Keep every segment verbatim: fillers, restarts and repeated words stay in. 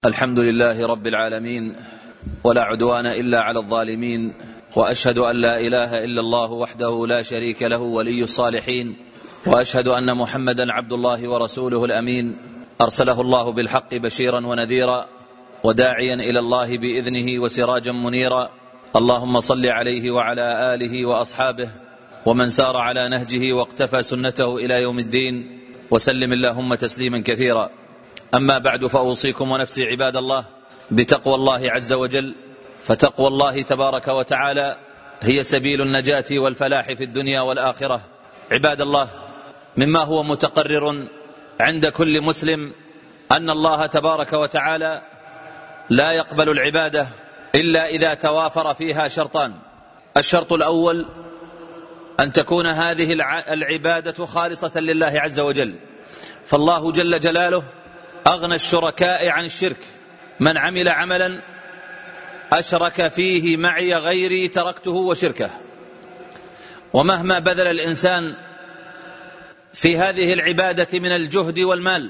الحمد لله رب العالمين، ولا عدوان إلا على الظالمين، وأشهد أن لا إله إلا الله وحده لا شريك له ولي الصالحين، وأشهد أن محمدا عبد الله ورسوله الأمين، أرسله الله بالحق بشيرا ونذيرا وداعيا إلى الله بإذنه وسراجا منيرا. اللهم صل عليه وعلى آله وأصحابه ومن سار على نهجه واقتفى سنته إلى يوم الدين، وسلم اللهم تسليما كثيرا. أما بعد، فأوصيكم ونفسي عباد الله بتقوى الله عز وجل، فتقوى الله تبارك وتعالى هي سبيل النجاة والفلاح في الدنيا والآخرة. عباد الله، مما هو متقرر عند كل مسلم أن الله تبارك وتعالى لا يقبل العبادة إلا إذا توافر فيها شرطان. الشرط الأول أن تكون هذه العبادة خالصة لله عز وجل، فالله جل جلاله أغنى الشركاء عن الشرك. من عمل عملا أشرك فيه معي غيري تركته وشركه. ومهما بذل الإنسان في هذه العبادة من الجهد والمال،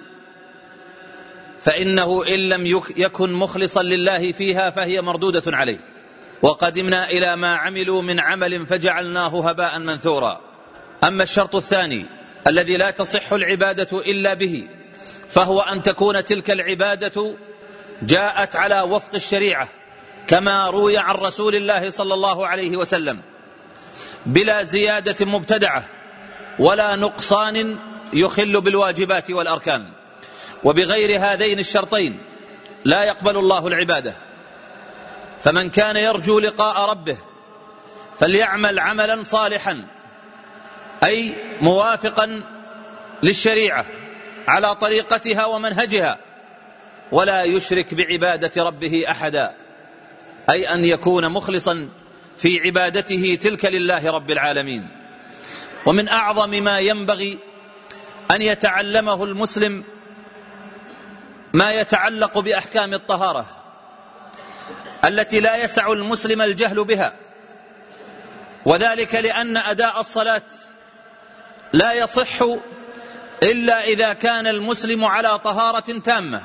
فإنه إن لم يكن مخلصا لله فيها فهي مردودة عليه. وقدمنا إلى ما عملوا من عمل فجعلناه هباء منثورا. أما الشرط الثاني الذي لا تصح العبادة إلا به، فهو أن تكون تلك العبادة جاءت على وفق الشريعة كما روي عن رسول الله صلى الله عليه وسلم، بلا زيادة مبتدعة ولا نقصان يخل بالواجبات والأركان. وبغير هذين الشرطين لا يقبل الله العبادة. فمن كان يرجو لقاء ربه فليعمل عملا صالحا، أي موافقا للشريعة على طريقتها ومنهجها، ولا يشرك بعبادة ربه أحدا، أي أن يكون مخلصا في عبادته تلك لله رب العالمين. ومن أعظم ما ينبغي أن يتعلمه المسلم ما يتعلق بأحكام الطهارة التي لا يسع المسلم الجهل بها، وذلك لأن أداء الصلاة لا يصح إلا إذا كان المسلم على طهارة تامة،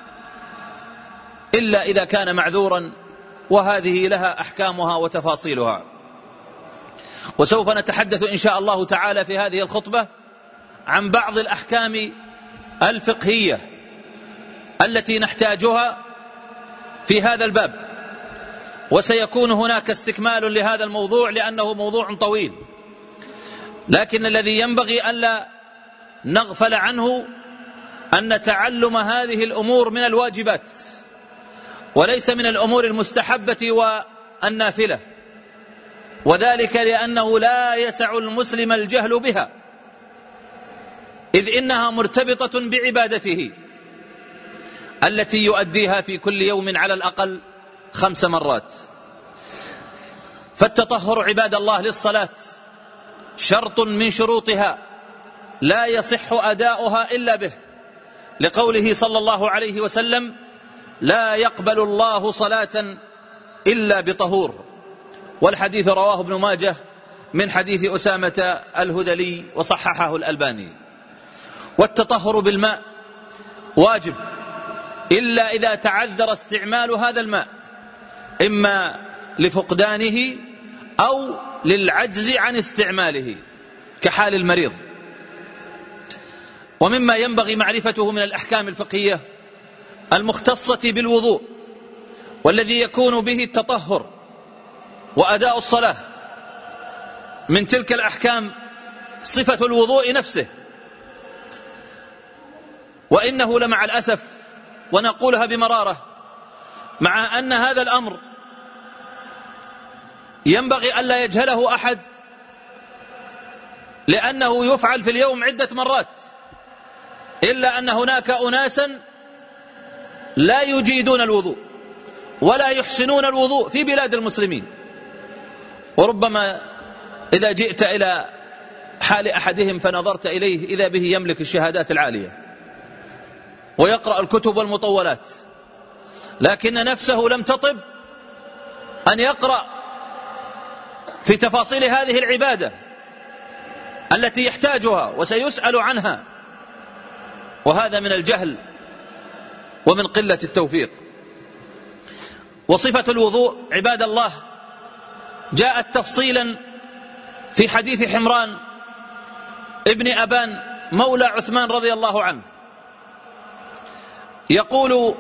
إلا إذا كان معذورا، وهذه لها أحكامها وتفاصيلها. وسوف نتحدث إن شاء الله تعالى في هذه الخطبة عن بعض الأحكام الفقهية التي نحتاجها في هذا الباب، وسيكون هناك استكمال لهذا الموضوع لأنه موضوع طويل، لكن الذي ينبغي ألا نغفل عنه أن تعلم هذه الأمور من الواجبات وليس من الأمور المستحبة والنافلة، وذلك لأنه لا يسع المسلم الجهل بها، إذ إنها مرتبطة بعبادته التي يؤديها في كل يوم على الأقل خمس مرات. فالتطهر عباد الله للصلاة شرط من شروطها لا يصح أداؤها إلا به، لقوله صلى الله عليه وسلم: لا يقبل الله صلاة إلا بطهور. والحديث رواه ابن ماجه من حديث أسامة الهذلي وصححه الألباني. والتطهر بالماء واجب إلا إذا تعذر استعمال هذا الماء، إما لفقدانه أو للعجز عن استعماله كحال المريض. ومما ينبغي معرفته من الأحكام الفقهية المختصة بالوضوء، والذي يكون به التطهر وأداء الصلاة، من تلك الأحكام صفة الوضوء نفسه. وإنه لمع الأسف، ونقولها بمرارة، مع أن هذا الأمر ينبغي ألا يجهله أحد، لأنه يفعل في اليوم عدة مرات، إلا أن هناك أناسا لا يجيدون الوضوء ولا يحسنون الوضوء في بلاد المسلمين. وربما إذا جئت إلى حال أحدهم فنظرت إليه إذا به يملك الشهادات العالية ويقرأ الكتب والمطولات، لكن نفسه لم تطب أن يقرأ في تفاصيل هذه العبادة التي يحتاجها وسيسأل عنها. وهذا من الجهل ومن قلة التوفيق. وصفة الوضوء عباد الله جاءت تفصيلا في حديث حمران ابن أبان مولى عثمان رضي الله عنه، يقول: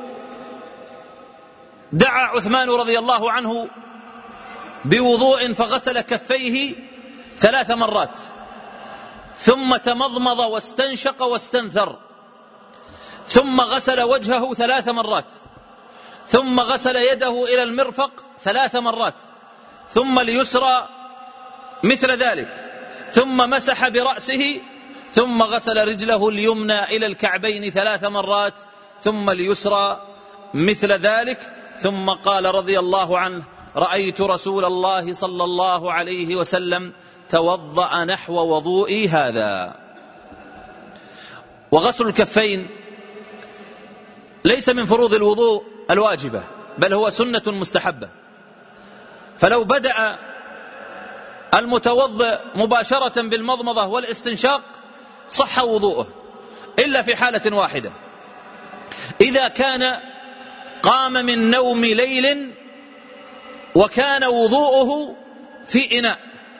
دعا عثمان رضي الله عنه بوضوء فغسل كفيه ثلاث مرات، ثم تمضمض واستنشق واستنثر، ثم غسل وجهه ثلاث مرات، ثم غسل يده إلى المرفق ثلاث مرات، ثم اليسرى مثل ذلك، ثم مسح برأسه، ثم غسل رجله اليمنى إلى الكعبين ثلاث مرات، ثم اليسرى مثل ذلك، ثم قال رضي الله عنه: رأيت رسول الله صلى الله عليه وسلم توضأ نحو وضوئي هذا. وغسل الكفين ليس من فروض الوضوء الواجبة، بل هو سنة مستحبة، فلو بدأ المتوضئ مباشرة بالمضمضة والاستنشاق صح وضوءه، إلا في حالة واحدة: إذا كان قام من نوم ليل وكان وضوءه في إناء،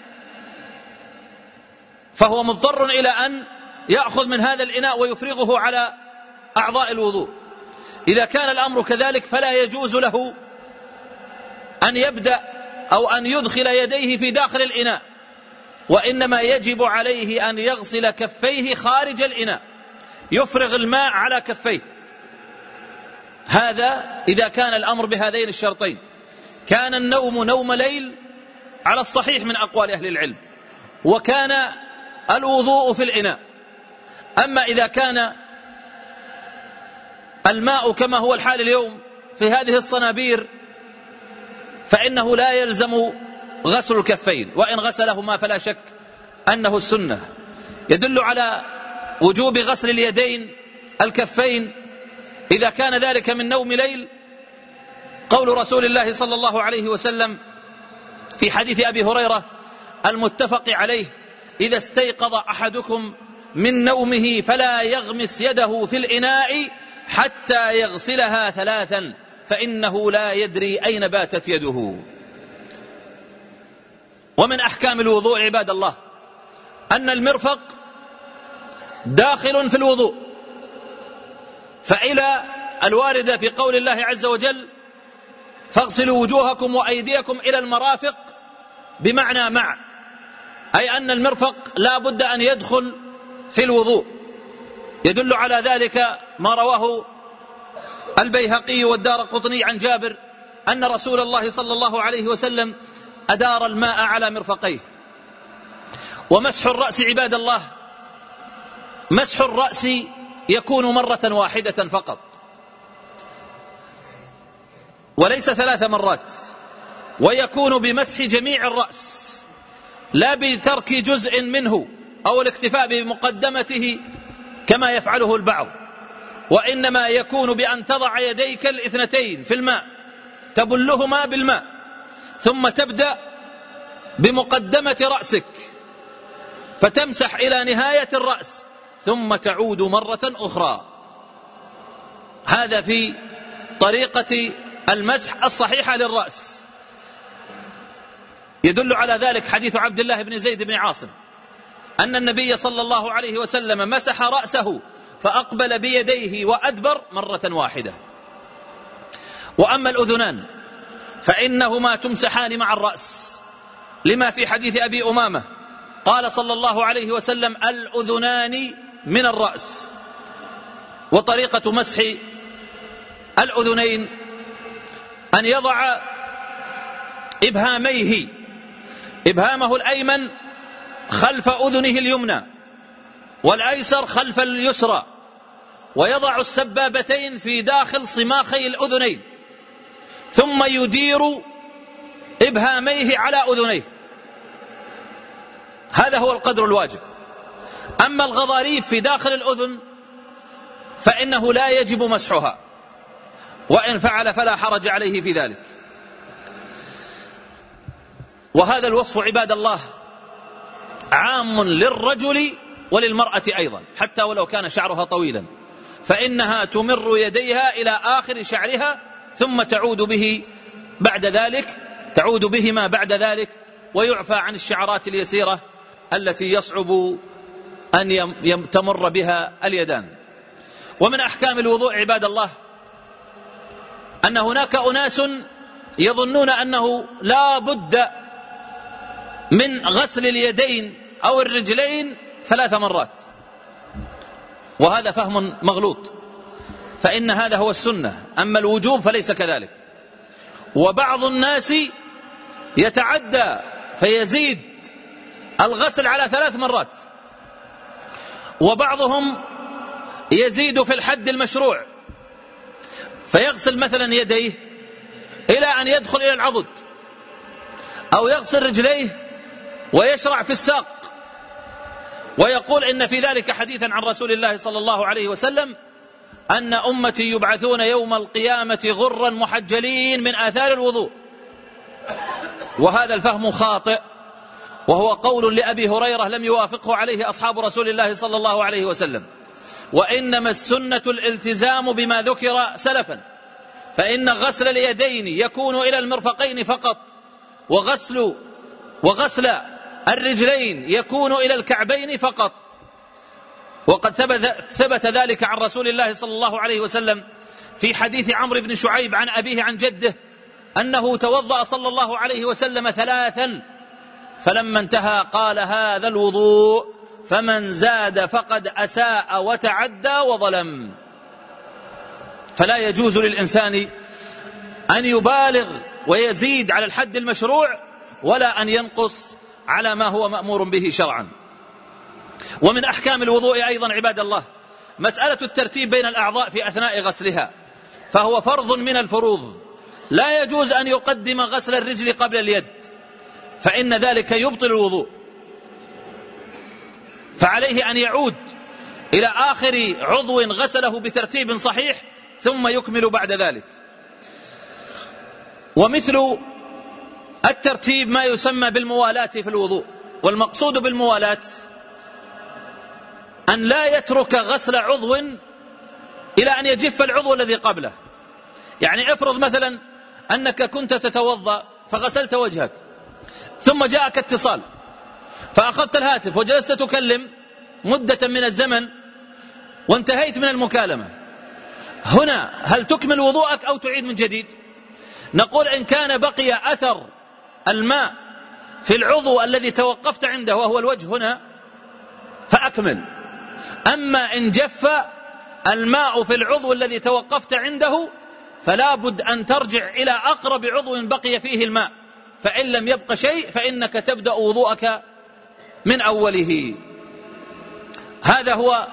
فهو مضطر إلى أن يأخذ من هذا الإناء ويفرغه على أعضاء الوضوء. إذا كان الأمر كذلك فلا يجوز له أن يبدأ أو أن يدخل يديه في داخل الإناء، وإنما يجب عليه أن يغسل كفيه خارج الإناء، يفرغ الماء على كفيه. هذا إذا كان الأمر بهذين الشرطين. كان النوم نوم ليل على الصحيح من أقوال أهل العلم، وكان الوضوء في الإناء. أما إذا كان الماء كما هو الحال اليوم في هذه الصنابير فإنه لا يلزم غسل الكفين، وإن غسلهما فلا شك أنه السنة. يدل على وجوب غسل اليدين الكفين إذا كان ذلك من نوم ليل قول رسول الله صلى الله عليه وسلم في حديث أبي هريرة المتفق عليه: إذا استيقظ أحدكم من نومه فلا يغمس يده في الإناء حتى يغسلها ثلاثا فإنه لا يدري أين باتت يده. ومن أحكام الوضوء عباد الله أن المرفق داخل في الوضوء، فإلى الواردة في قول الله عز وجل: فاغسلوا وجوهكم وأيديكم إلى المرافق، بمعنى مع، أي أن المرفق لا بد أن يدخل في الوضوء. يدل على ذلك ما رواه البيهقي والدارقطني عن جابر أن رسول الله صلى الله عليه وسلم أدار الماء على مرفقيه. ومسح الرأس عباد الله، مسح الرأس يكون مرة واحدة فقط، وليس ثلاث مرات، ويكون بمسح جميع الرأس لا بترك جزء منه أو الاكتفاء بمقدمته كما يفعله البعض، وإنما يكون بأن تضع يديك الاثنتين في الماء تبلهما بالماء، ثم تبدأ بمقدمة رأسك فتمسح إلى نهاية الرأس، ثم تعود مرة أخرى. هذا في طريقة المسح الصحيحة للرأس. يدل على ذلك حديث عبد الله بن زيد بن عاصم أن النبي صلى الله عليه وسلم مسح رأسه فأقبل بيديه وأدبر مرة واحدة. وأما الأذنان فإنهما تمسحان مع الرأس، لما في حديث أبي أمامة قال صلى الله عليه وسلم: الأذنان من الرأس. وطريقة مسح الأذنين أن يضع إبهاميه، إبهامه الأيمن خلف أذنه اليمنى والأيسر خلف اليسرى، ويضع السبابتين في داخل صماخي الأذنين، ثم يدير إبهاميه على أذنيه. هذا هو القدر الواجب. أما الغضاريف في داخل الأذن فإنه لا يجب مسحها، وإن فعل فلا حرج عليه في ذلك. وهذا الوصف عباد الله عام للرجل وللمرأة أيضا، حتى ولو كان شعرها طويلا، فإنها تمر يديها إلى آخر شعرها ثم تعود به بعد ذلك تعود بهما بعد ذلك ويعفى عن الشعرات اليسيرة التي يصعب أن تمر بها اليدان. ومن أحكام الوضوء عباد الله أن هناك أناس يظنون أنه لا بد من غسل اليدين أو الرجلين ثلاث مرات، وهذا فهم مغلوط، فإن هذا هو السنة، أما الوجوب فليس كذلك. وبعض الناس يتعدى فيزيد الغسل على ثلاث مرات، وبعضهم يزيد في الحد المشروع فيغسل مثلا يديه إلى أن يدخل إلى العضد، أو يغسل رجليه ويشرع في الساق، ويقول إن في ذلك حديثا عن رسول الله صلى الله عليه وسلم أن أمتي يبعثون يوم القيامة غرا محجلين من آثار الوضوء. وهذا الفهم خاطئ، وهو قول لأبي هريرة لم يوافقه عليه أصحاب رسول الله صلى الله عليه وسلم. وإنما السنة الالتزام بما ذكر سلفا، فإن غسل اليدين يكون إلى المرفقين فقط، وغسل وغسل الرجلين يكون إلى الكعبين فقط. وقد ثبت ذلك عن رسول الله صلى الله عليه وسلم في حديث عمرو بن شعيب عن أبيه عن جده أنه توضأ صلى الله عليه وسلم ثلاثا، فلما انتهى قال هذا الوضوء، فمن زاد فقد أساء وتعدى وظلم. فلا يجوز للإنسان أن يبالغ ويزيد على الحد المشروع، ولا أن ينقص على ما هو مأمور به شرعا. ومن أحكام الوضوء أيضا عباد الله مسألة الترتيب بين الأعضاء في أثناء غسلها، فهو فرض من الفروض، لا يجوز أن يقدم غسل الرجل قبل اليد، فإن ذلك يبطل الوضوء، فعليه أن يعود إلى آخر عضو غسله بترتيب صحيح ثم يكمل بعد ذلك. ومثل الترتيب ما يسمى بالموالاة في الوضوء، والمقصود بالموالاة أن لا يترك غسل عضو إلى أن يجف العضو الذي قبله. يعني افرض مثلا أنك كنت تتوضأ فغسلت وجهك، ثم جاءك اتصال فأخذت الهاتف وجلست تكلم مدة من الزمن وانتهيت من المكالمة، هنا هل تكمل وضوءك أو تعيد من جديد؟ نقول إن كان بقي أثر الماء في العضو الذي توقفت عنده وهو الوجه هنا فأكمل، أما إن جف الماء في العضو الذي توقفت عنده فلا بد أن ترجع إلى أقرب عضو بقي فيه الماء، فإن لم يبق شيء فإنك تبدأ وضوءك من أوله. هذا هو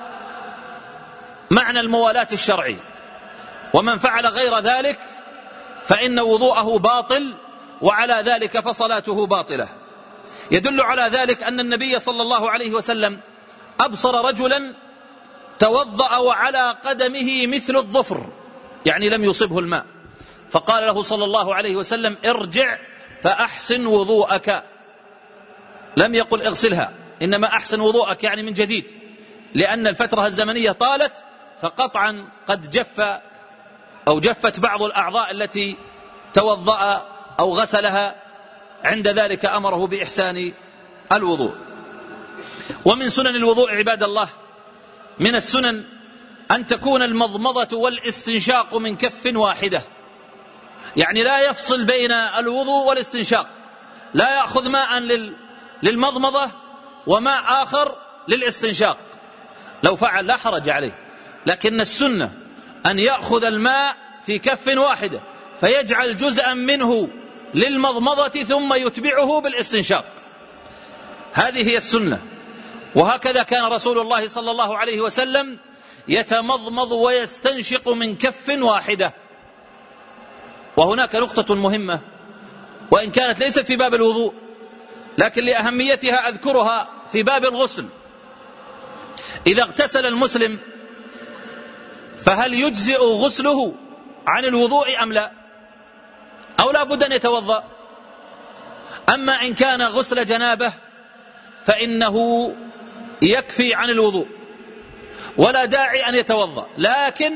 معنى الموالاة الشرعي، ومن فعل غير ذلك فإن وضوءه باطل، وعلى ذلك فصلاته باطلة. يدل على ذلك أن النبي صلى الله عليه وسلم أبصر رجلا توضأ وعلى قدمه مثل الظفر، يعني لم يصبه الماء، فقال له صلى الله عليه وسلم ارجع فأحسن وضوءك، لم يقل اغسلها، إنما أحسن وضوءك يعني من جديد، لأن الفترة الزمنية طالت، فقطعا قد جف أو جفت بعض الأعضاء التي توضأ أو غسلها، عند ذلك أمره بإحسان الوضوء. ومن سنن الوضوء عباد الله، من السنن أن تكون المضمضة والاستنشاق من كف واحدة، يعني لا يفصل بين الوضوء والاستنشاق، لا يأخذ ماء للمضمضة وماء آخر للاستنشاق، لو فعل لا حرج عليه، لكن السنة أن يأخذ الماء في كف واحدة فيجعل جزءا منه للمضمضة ثم يتبعه بالاستنشاق، هذه هي السنة. وهكذا كان رسول الله صلى الله عليه وسلم يتمضمض ويستنشق من كف واحدة. وهناك نقطة مهمة وإن كانت ليست في باب الوضوء، لكن لأهميتها أذكرها في باب الغسل. إذا اغتسل المسلم فهل يجزئ غسله عن الوضوء أم لا، أو لا بد أن يتوضأ؟ أما إن كان غسل جنابه فإنه يكفي عن الوضوء، ولا داعي أن يتوضأ، لكن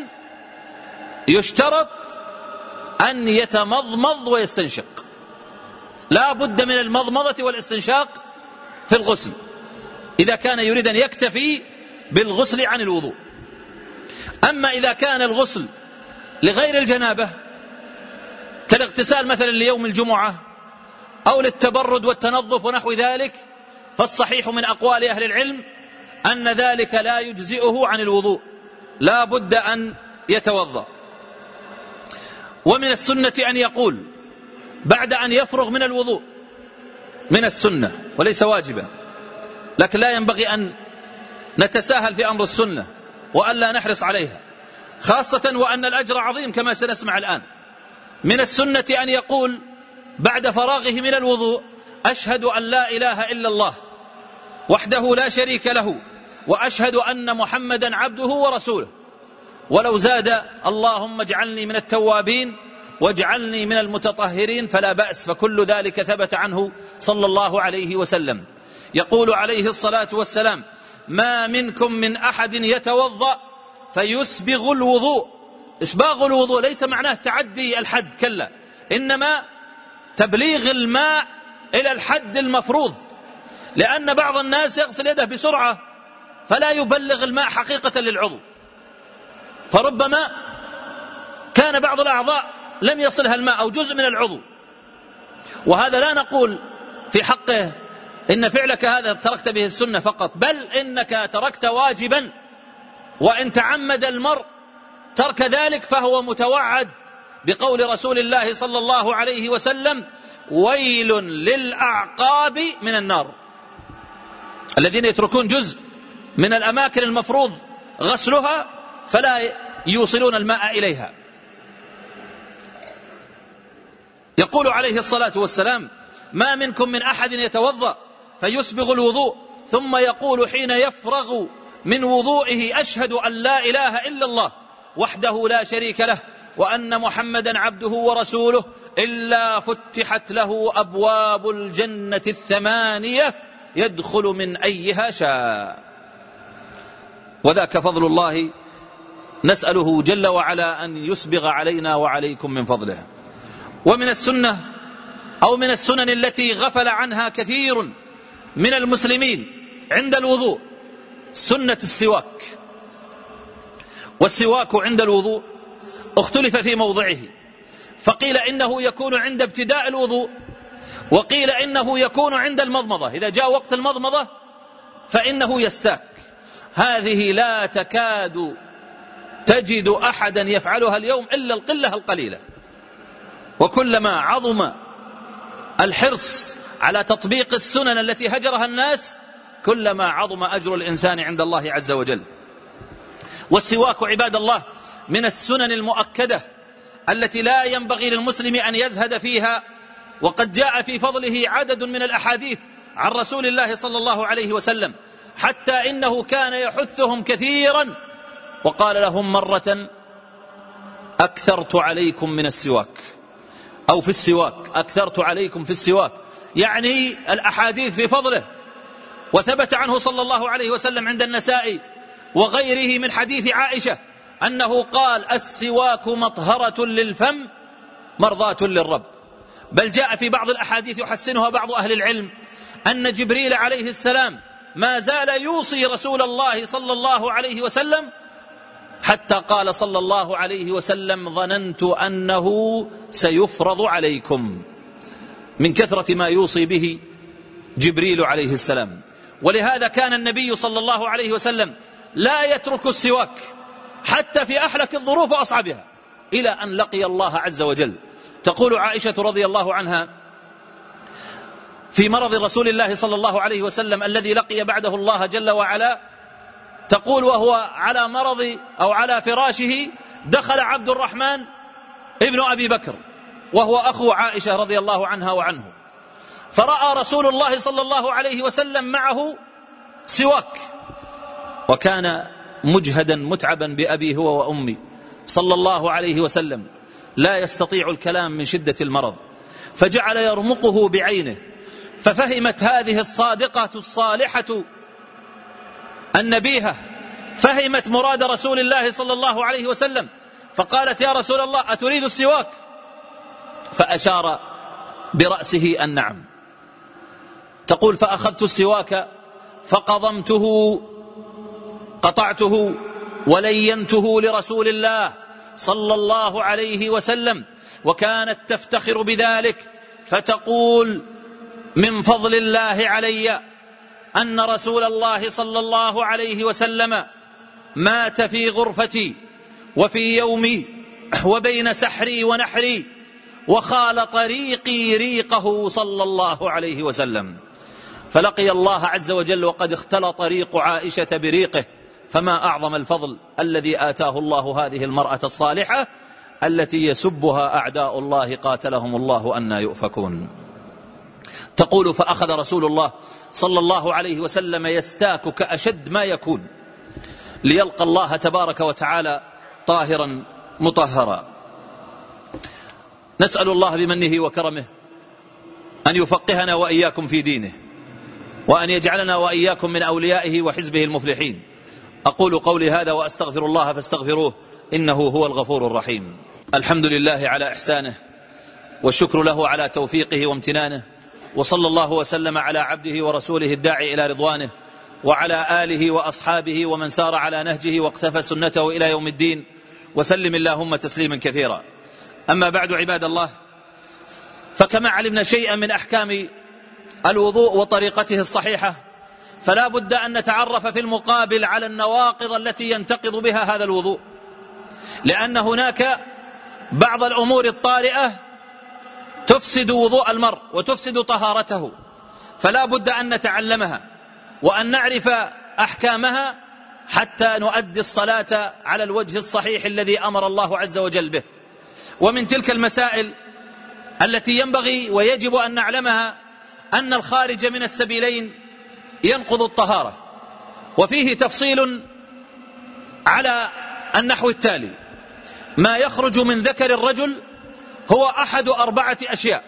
يشترط أن يتمضمض ويستنشق، لا بد من المضمضة والاستنشاق في الغسل إذا كان يريد أن يكتفي بالغسل عن الوضوء. أما إذا كان الغسل لغير الجنابة كالاغتسال مثلا ليوم الجمعة أو للتبرد والتنظف ونحو ذلك، فالصحيح من أقوال أهل العلم أن ذلك لا يجزئه عن الوضوء، لا بد أن يتوضأ. ومن السنة أن يقول بعد أن يفرغ من الوضوء، من السنة وليس واجبا، لكن لا ينبغي أن نتساهل في أمر السنة وأن لا نحرص عليها، خاصة وأن الأجر عظيم كما سنسمع الآن. من السنة أن يقول بعد فراغه من الوضوء: أشهد أن لا إله إلا الله وحده لا شريك له وأشهد أن محمدا عبده ورسوله. ولو زاد: اللهم اجعلني من التوابين واجعلني من المتطهرين، فلا بأس، فكل ذلك ثبت عنه صلى الله عليه وسلم. يقول عليه الصلاة والسلام: ما منكم من أحد يتوضأ فيسبغ الوضوء. إسباغ الوضوء ليس معناه تعدي الحد، كلا، إنما تبليغ الماء إلى الحد المفروض، لأن بعض الناس يغسل يده بسرعة فلا يبلغ الماء حقيقة للعضو، فربما كان بعض الأعضاء لم يصلها الماء أو جزء من العضو، وهذا لا نقول في حقه إن فعلك هذا تركت به السنة فقط، بل إنك تركت واجبا، وإن تعمد المرء ترك ذلك فهو متوعد بقول رسول الله صلى الله عليه وسلم: ويل للأعقاب من النار. الذين يتركون جزء من الأماكن المفروض غسلها فلا يوصلون الماء إليها. يقول عليه الصلاة والسلام: ما منكم من أحد يتوضأ فيسبغ الوضوء ثم يقول حين يفرغ من وضوئه: أشهد أن لا إله إلا الله وحده لا شريك له وأن محمدا عبده ورسوله، إلا فتحت له أبواب الجنة الثمانية يدخل من أيها شاء. وذاك فضل الله، نسأله جل وعلا أن يسبغ علينا وعليكم من فضله. ومن السنة أو من السنن التي غفل عنها كثير من المسلمين عند الوضوء سنة السواك. والسواك عند الوضوء اختلف في موضعه، فقيل إنه يكون عند ابتداء الوضوء، وقيل إنه يكون عند المضمضة، إذا جاء وقت المضمضة فإنه يستاك. هذه لا تكاد تجد أحدا يفعلها اليوم إلا القلة القليلة، وكلما عظم الحرص على تطبيق السنن التي هجرها الناس كلما عظم أجر الإنسان عند الله عز وجل. والسواك عباد الله من السنن المؤكدة التي لا ينبغي للمسلم أن يزهد فيها، وقد جاء في فضله عدد من الأحاديث عن رسول الله صلى الله عليه وسلم، حتى إنه كان يحثهم كثيرا وقال لهم مرة: أكثرت عليكم من السواك، أو في السواك، أكثرت عليكم في السواك، يعني الأحاديث في فضله. وثبت عنه صلى الله عليه وسلم عند النسائي وغيره من حديث عائشة أنه قال: السواك مطهرة للفم مرضاة للرب. بل جاء في بعض الأحاديث يحسنها بعض أهل العلم أن جبريل عليه السلام ما زال يوصي رسول الله صلى الله عليه وسلم حتى قال صلى الله عليه وسلم: ظننت أنه سيفرض عليكم، من كثرة ما يوصي به جبريل عليه السلام. ولهذا كان النبي صلى الله عليه وسلم لا يترك السواك حتى في أحلك الظروف وأصعبها إلى أن لقي الله عز وجل. تقول عائشة رضي الله عنها في مرض رسول الله صلى الله عليه وسلم الذي لقي بعده الله جل وعلا، تقول: وهو على مرض أو على فراشه دخل عبد الرحمن ابن أبي بكر وهو أخو عائشة رضي الله عنها وعنه، فرأى رسول الله صلى الله عليه وسلم معه سواك، وكان مجهدا متعبا بأبي هو وأمي صلى الله عليه وسلم، لا يستطيع الكلام من شدة المرض، فجعل يرمقه بعينه. ففهمت هذه الصادقة الصالحة النبيهة فهمت مراد رسول الله صلى الله عليه وسلم فقالت: يا رسول الله أتريد السواك؟ فأشار برأسه أن نعم. تقول: فأخذت السواك فقضمته، قطعته ولينته لرسول الله صلى الله عليه وسلم، وكانت تفتخر بذلك فتقول: من فضل الله علي أن رسول الله صلى الله عليه وسلم مات في غرفتي وفي يومي وبين سحري ونحري، وخال طريقي ريقه صلى الله عليه وسلم. فلقي الله عز وجل وقد اختلط ريق عائشة بريقه، فما أعظم الفضل الذي آتاه الله هذه المرأة الصالحة التي يسبها أعداء الله قاتلهم الله أن يؤفكون. تقول: فأخذ رسول الله صلى الله عليه وسلم يستاك كأشد ما يكون ليلقى الله تبارك وتعالى طاهرا مطهرا. نسأل الله بمنه وكرمه أن يفقهنا وإياكم في دينه، وأن يجعلنا وإياكم من أوليائه وحزبه المفلحين. أقول قولي هذا وأستغفر الله فاستغفروه إنه هو الغفور الرحيم. الحمد لله على إحسانه، والشكر له على توفيقه وامتنانه، وصلى الله وسلم على عبده ورسوله الداعي إلى رضوانه، وعلى آله وأصحابه ومن سار على نهجه واقتفى سنته إلى يوم الدين، وسلم اللهم تسليما كثيرا. أما بعد عباد الله، فكما علمنا شيئا من أحكام الوضوء وطريقته الصحيحة، فلا بد أن نتعرف في المقابل على النواقض التي ينتقض بها هذا الوضوء، لأن هناك بعض الأمور الطارئة تفسد وضوء المرء وتفسد طهارته، فلا بد أن نتعلمها وأن نعرف أحكامها حتى نؤدي الصلاة على الوجه الصحيح الذي أمر الله عز وجل به. ومن تلك المسائل التي ينبغي ويجب أن نعلمها أن الخارج من السبيلين ينقض الطهارة، وفيه تفصيل على النحو التالي: ما يخرج من ذكر الرجل هو أحد أربعة أشياء.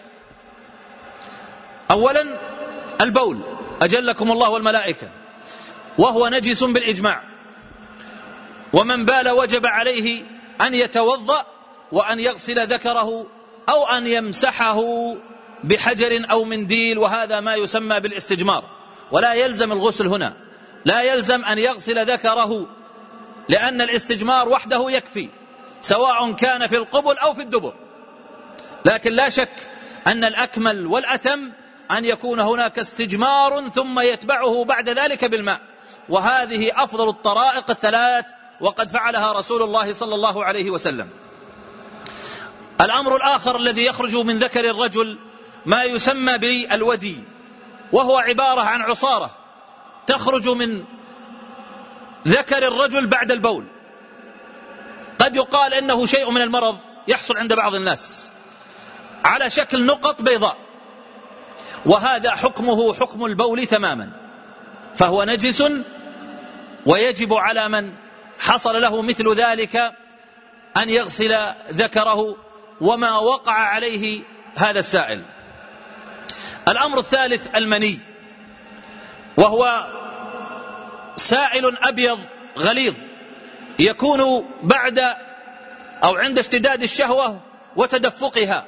أولا البول، أجلكم الله والملائكة، وهو نجس بالإجماع، ومن بال وجب عليه أن يتوضأ وأن يغسل ذكره أو أن يمسحه بحجر أو منديل، وهذا ما يسمى بالاستجمار، ولا يلزم الغسل هنا، لا يلزم أن يغسل ذكره، لأن الاستجمار وحده يكفي سواء كان في القبل أو في الدبر. لكن لا شك أن الأكمل والأتم أن يكون هناك استجمار ثم يتبعه بعد ذلك بالماء، وهذه أفضل الطرائق الثلاث، وقد فعلها رسول الله صلى الله عليه وسلم. الأمر الآخر الذي يخرج من ذكر الرجل ما يسمى بالودي، وهو عبارة عن عصارة تخرج من ذكر الرجل بعد البول. قد يقال إنه شيء من المرض يحصل عند بعض الناس على شكل نقط بيضاء، وهذا حكمه حكم البول تماما، فهو نجس، ويجب على من حصل له مثل ذلك أن يغسل ذكره وما وقع عليه هذا السائل. الأمر الثالث المني، وهو سائل أبيض غليظ يكون بعد أو عند اشتداد الشهوة وتدفقها،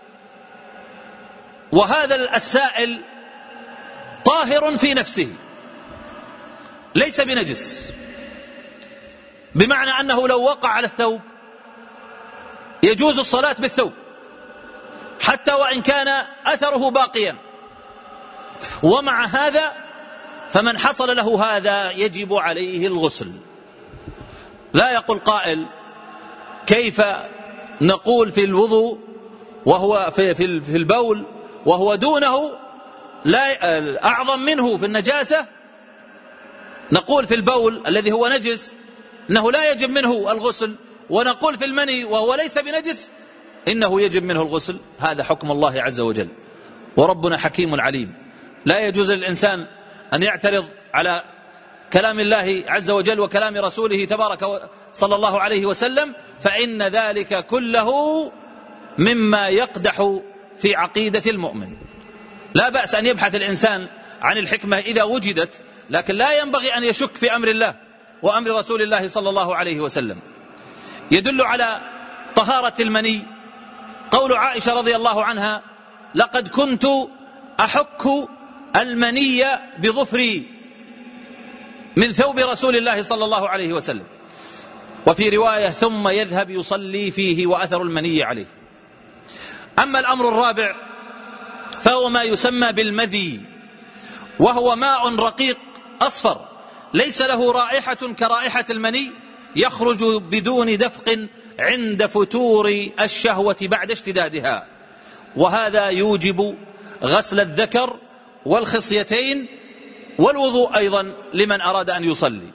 وهذا السائل طاهر في نفسه ليس بنجس، بمعنى أنه لو وقع على الثوب يجوز الصلاة بالثوب حتى وإن كان أثره باقيا. ومع هذا فمن حصل له هذا يجب عليه الغسل. لا يقول قائل: كيف نقول في الوضوء وهو في في البول وهو دونه لا أعظم منه في النجاسة؟ نقول في البول الذي هو نجس إنه لا يجب منه الغسل، ونقول في المني وهو ليس بنجس إنه يجب منه الغسل. هذا حكم الله عز وجل، وربنا حكيم عليم. لا يجوز للإنسان أن يعترض على كلام الله عز وجل وكلام رسوله تبارك صلى الله عليه وسلم، فإن ذلك كله مما يقدح في عقيدة المؤمن. لا بأس أن يبحث الإنسان عن الحكمة إذا وجدت، لكن لا ينبغي أن يشك في أمر الله، وأمر رسول الله صلى الله عليه وسلم. يدل على طهارة المني قول عائشة رضي الله عنها: لقد كنت أحك المني بظفري من ثوب رسول الله صلى الله عليه وسلم. وفي رواية: ثم يذهب يصلي فيه وأثر المني عليه. أما الأمر الرابع فهو ما يسمى بالمذي، وهو ماء رقيق أصفر ليس له رائحة كرائحة المني، يخرج بدون دفق عند فتور الشهوة بعد اشتدادها، وهذا يوجب غسل الذكر والخصيتين والوضوء أيضا لمن أراد أن يصلي.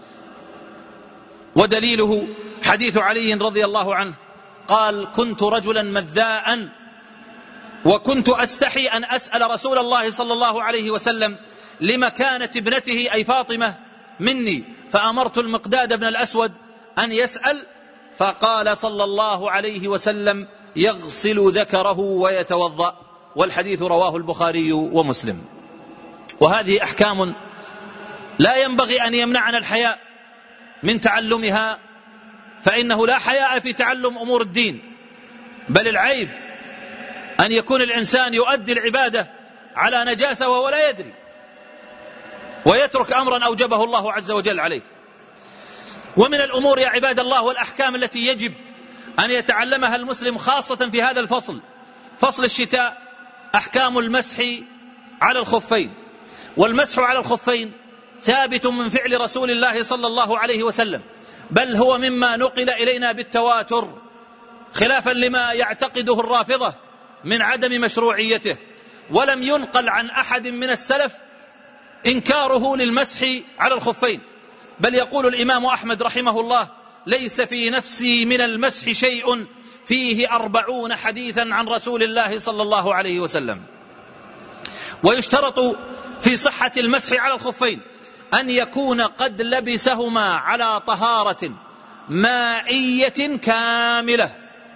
ودليله حديث علي رضي الله عنه قال: كنت رجلا مذاء وكنت أستحي أن أسأل رسول الله صلى الله عليه وسلم لمكانة ابنته أي فاطمة مني، فأمرت المقداد بن الأسود أن يسأل، فقال صلى الله عليه وسلم: يغسل ذكره ويتوضأ. والحديث رواه البخاري ومسلم. وهذه أحكام لا ينبغي أن يمنعنا الحياء من تعلمها، فإنه لا حياء في تعلم أمور الدين، بل العيب أن يكون الإنسان يؤدي العبادة على نجاسة وهو لا يدري، ويترك أمرا أوجبه الله عز وجل عليه. ومن الأمور يا عباد الله والأحكام التي يجب أن يتعلمها المسلم خاصة في هذا الفصل، فصل الشتاء، أحكام المسح على الخفين. والمسح على الخفين ثابت من فعل رسول الله صلى الله عليه وسلم، بل هو مما نقل إلينا بالتواتر، خلافا لما يعتقده الرافضة من عدم مشروعيته. ولم ينقل عن أحد من السلف إنكاره للمسح على الخفين، بل يقول الإمام أحمد رحمه الله: ليس في نفسي من المسح شيء فيه أربعون حديثا عن رسول الله صلى الله عليه وسلم. ويشترط في صحة المسح على الخفين أن يكون قد لبسهما على طهارة مائية كاملة،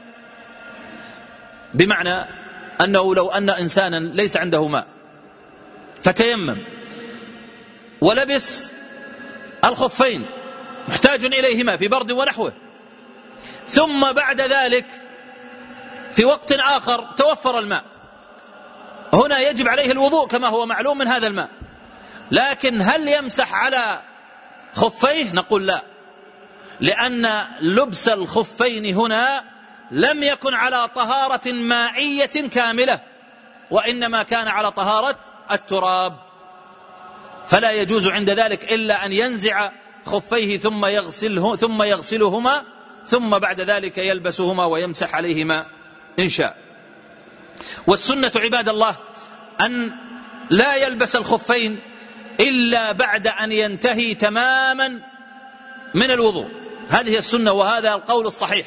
بمعنى أنه لو أن إنسانا ليس عنده ماء فتيمم ولبس الخفين محتاج إليهما في برد ونحوه، ثم بعد ذلك في وقت آخر توفر الماء، هنا يجب عليه الوضوء كما هو معلوم من هذا الماء. لكن هل يمسح على خفيه؟ نقول لا، لأن لبس الخفين هنا لم يكن على طهارة مائية كاملة، وإنما كان على طهارة التراب، فلا يجوز عند ذلك إلا أن ينزع خفيه ثم يغسله ثم يغسلهما ثم بعد ذلك يلبسهما ويمسح عليهما إن شاء. والسنة عباد الله أن لا يلبس الخفين إلا بعد أن ينتهي تماما من الوضوء، هذه السنة وهذا القول الصحيح،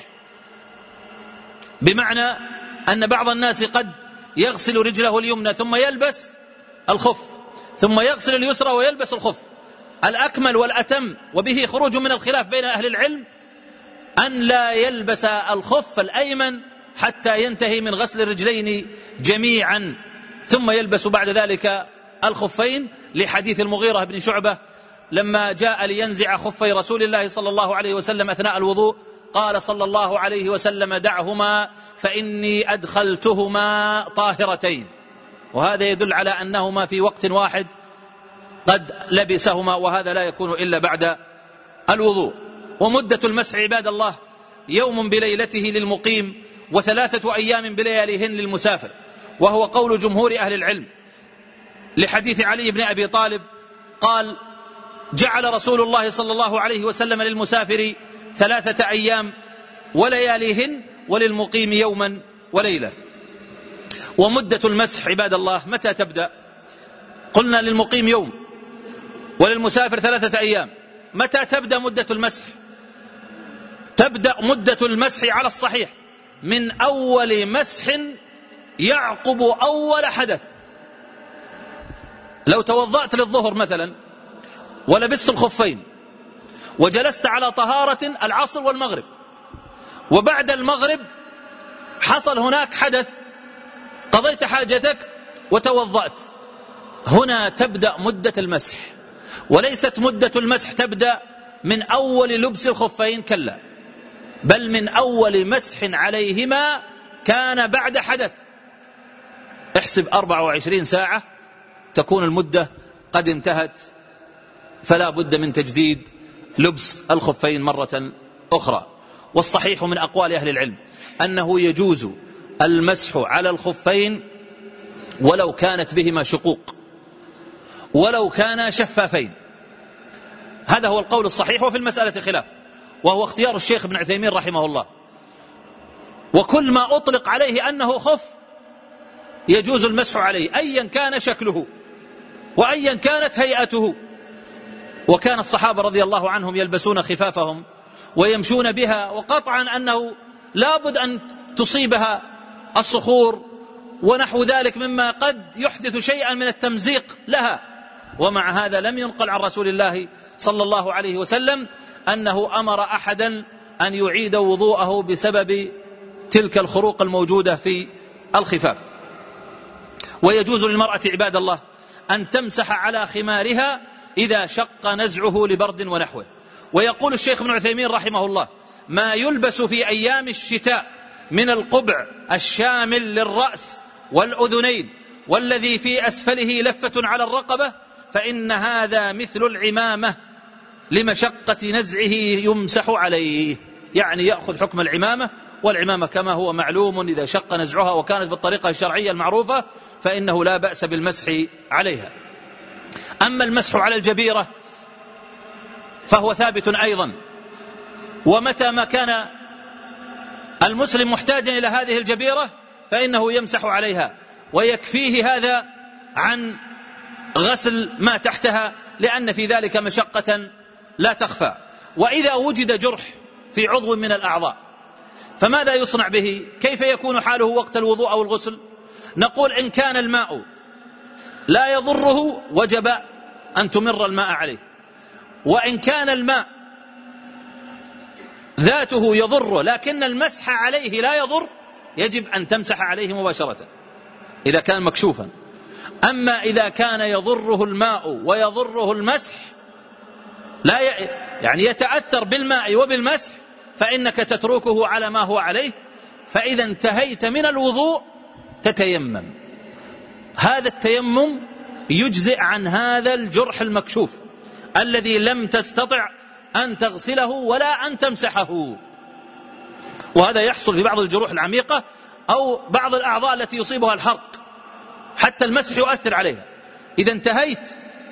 بمعنى أن بعض الناس قد يغسل رجله اليمنى ثم يلبس الخف، ثم يغسل اليسرى ويلبس الخف. الأكمل والأتم وبه خروج من الخلاف بين أهل العلم أن لا يلبس الخف الأيمن حتى ينتهي من غسل الرجلين جميعا، ثم يلبس بعد ذلك الخفين، لحديث المغيرة بن شعبة لما جاء لينزع خفي رسول الله صلى الله عليه وسلم أثناء الوضوء قال صلى الله عليه وسلم: دعهما فإني أدخلتهما طاهرتين. وهذا يدل على أنهما في وقت واحد قد لبسهما، وهذا لا يكون إلا بعد الوضوء. ومدة المسح عباد الله يوم بليلته للمقيم، وثلاثة أيام بلياليهن للمسافر، وهو قول جمهور أهل العلم، لحديث علي بن أبي طالب قال: جعل رسول الله صلى الله عليه وسلم للمسافر ثلاثة أيام ولياليهن، وللمقيم يوما وليلة. ومدة المسح عباد الله متى تبدأ؟ قلنا للمقيم يوم وللمسافر ثلاثة أيام. متى تبدأ مدة المسح؟ تبدأ مدة المسح على الصحيح من أول مسح يعقب أول حدث. لو توضأت للظهر مثلا ولبست الخفين وجلست على طهارة العصر والمغرب، وبعد المغرب حصل هناك حدث، قضيت حاجتك وتوضأت، هنا تبدأ مدة المسح، وليست مدة المسح تبدأ من أول لبس الخفين، كلا، بل من أول مسح عليهما كان بعد حدث. احسب أربع وعشرين ساعة تكون المدة قد انتهت، فلا بد من تجديد لبس الخفين مرة أخرى. والصحيح من أقوال أهل العلم أنه يجوز المسح على الخفين ولو كانت بهما شقوق، ولو كانا شفافين. هذا هو القول الصحيح، وفي المسألة خلاف، وهو اختيار الشيخ ابن عثيمين رحمه الله. وكل ما أطلق عليه أنه خف يجوز المسح عليه أيا كان شكله وأيا كانت هيئته. وكان الصحابة رضي الله عنهم يلبسون خفافهم ويمشون بها، وقطعا أنه لابد أن تصيبها الصخور ونحو ذلك مما قد يحدث شيئا من التمزيق لها. ومع هذا لم ينقل عن رسول الله صلى الله عليه وسلم أنه أمر أحدا أن يعيد وضوءه بسبب تلك الخروق الموجودة في الخفاف. ويجوز للمرأة عباد الله أن تمسح على خمارها إذا شق نزعه لبرد ونحوه. ويقول الشيخ ابن عثيمين رحمه الله: ما يلبس في أيام الشتاء من القبع الشامل للرأس والأذنين والذي في أسفله لفة على الرقبة فإن هذا مثل العمامة لمشقة نزعه يمسح عليه، يعني يأخذ حكم العمامة. والعمامة كما هو معلوم إذا شق نزعها وكانت بالطريقة الشرعية المعروفة فإنه لا بأس بالمسح عليها. أما المسح على الجبيرة فهو ثابت أيضا، ومتى ما كان المسلم محتاجا إلى هذه الجبيرة فإنه يمسح عليها، ويكفيه هذا عن غسل ما تحتها، لأن في ذلك مشقة لا تخفى. وإذا وجد جرح في عضو من الأعضاء فماذا يصنع به؟ كيف يكون حاله وقت الوضوء أو الغسل؟ نقول إن كان الماء لا يضره وجب أن تمر الماء عليه، وإن كان الماء ذاته يضره لكن المسح عليه لا يضر يجب أن تمسح عليه مباشرة إذا كان مكشوفا. أما إذا كان يضره الماء ويضره المسح، لا ي... يعني يتأثر بالماء وبالمسح، فإنك تتركه على ما هو عليه. فإذا انتهيت من الوضوء تتيمم. هذا التيمم يجزئ عن هذا الجرح المكشوف الذي لم تستطع أن تغسله ولا أن تمسحه. وهذا يحصل في بعض الجروح العميقة أو بعض الأعضاء التي يصيبها الحرق، حتى المسح يؤثر عليها. إذا انتهيت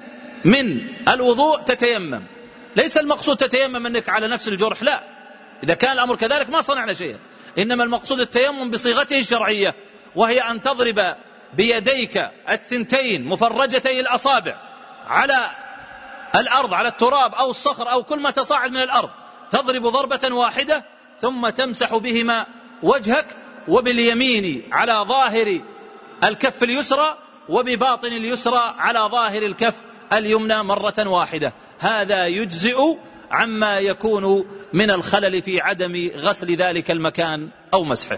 من الوضوء تتيمم. ليس المقصود تتيمم أنك على نفس الجرح، لا، إذا كان الأمر كذلك ما صنعنا شيئا، إنما المقصود التيمم بصيغته الشرعية، وهي أن تضرب بيديك الثنتين مفرجتي الأصابع على الأرض، على التراب أو الصخر أو كل ما تصاعد من الأرض، تضرب ضربة واحدة ثم تمسح بهما وجهك، وباليمين على ظاهر الكف اليسرى وبباطن اليسرى على ظاهر الكف اليمنى مرة واحدة. هذا يجزئ عما يكون من الخلل في عدم غسل ذلك المكان أو مسحه.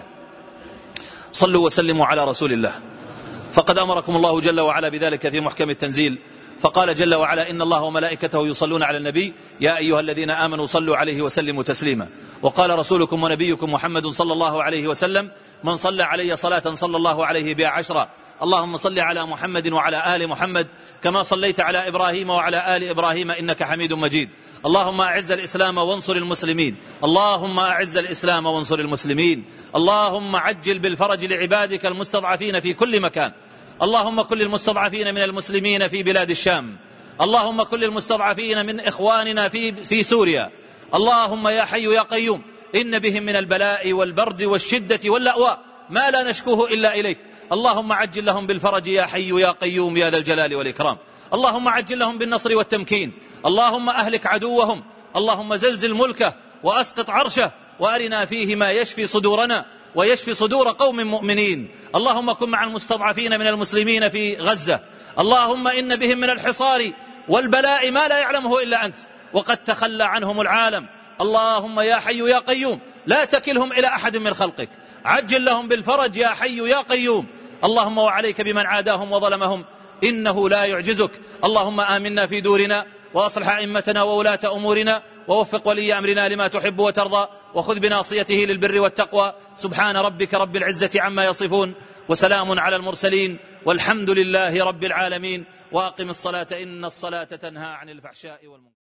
صلوا وسلموا على رسول الله. فقد أمركم الله جل وعلا بذلك في محكم التنزيل، فقال جل وعلا: إن الله وملائكته يصلون على النبي يا أيها الذين آمنوا صلوا عليه وسلموا تسليما. وقال رسولكم ونبيكم محمد صلى الله عليه وسلم: من صلى علي صلاة صلى الله عليه بها عشرا. اللهم صل على محمد وعلى آل محمد كما صليت على إبراهيم وعلى آل إبراهيم إنك حميد مجيد. اللهم أعز الإسلام وانصر المسلمين. اللهم أعز الإسلام وانصر المسلمين. اللهم عجل بالفرج لعبادك المستضعفين في كل مكان. اللهم كل المستضعفين من المسلمين في بلاد الشام. اللهم كل المستضعفين من إخواننا في, في سوريا. اللهم يا حي يا قيوم إن بهم من البلاء والبرد والشدة واللأواء ما لا نشكوه إلا إليك. اللهم عجل لهم بالفرج يا حي يا قيوم يا ذا الجلال والإكرام. اللهم عجل لهم بالنصر والتمكين. اللهم أهلك عدوهم. اللهم زلزل ملكه وأسقط عرشه وأرنا فيه ما يشفي صدورنا ويشفي صدور قوم مؤمنين. اللهم كن مع المستضعفين من المسلمين في غزة. اللهم إن بهم من الحصار والبلاء ما لا يعلمه إلا أنت وقد تخلى عنهم العالم. اللهم يا حي يا قيوم لا تكلهم إلى أحد من خلقك. عجل لهم بالفرج يا حي يا قيوم. اللهم وعليك بمن عاداهم وظلمهم إنه لا يعجزك. اللهم آمنا في دورنا وأصلح أئمتنا وولاة أمورنا، ووفق ولي أمرنا لما تحب وترضى، وخذ بناصيته للبر والتقوى. سبحان ربك رب العزة عما يصفون، وسلام على المرسلين، والحمد لله رب العالمين. وأقم الصلاة إن الصلاة تنهى عن الفحشاء والمنكر.